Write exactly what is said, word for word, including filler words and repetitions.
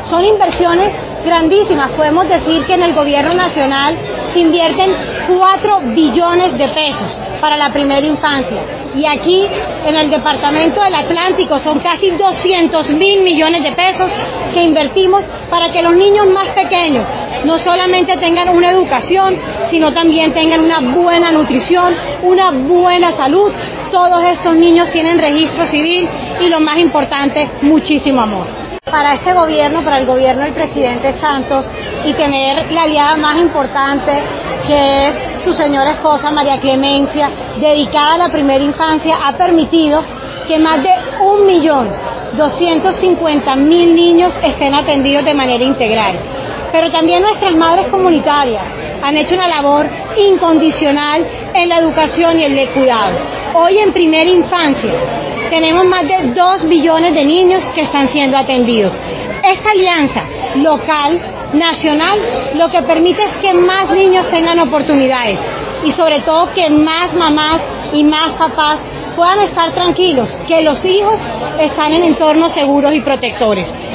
Son inversiones grandísimas. Podemos decir que en el gobierno nacional se invierten cuatro billones de pesos para la primera infancia. Y aquí, en el departamento del Atlántico, son casi doscientos mil millones de pesos que invertimos para que los niños más pequeños no solamente tengan una educación, sino también tengan una buena nutrición, una buena salud. Todos estos niños tienen registro civil y, lo más importante, muchísimo amor. Para este gobierno, para el gobierno del presidente Santos, y tener la aliada más importante, que es su señora esposa María Clemencia, dedicada a la primera infancia, ha permitido que más de un millón doscientos cincuenta mil niños estén atendidos de manera integral. Pero también nuestras madres comunitarias han hecho una labor incondicional en la educación y el cuidado. Hoy en primera infancia tenemos más de dos billones de niños que están siendo atendidos. Esta alianza local, nacional, lo que permite es que más niños tengan oportunidades y sobre todo que más mamás y más papás puedan estar tranquilos, que los hijos están en entornos seguros y protectores.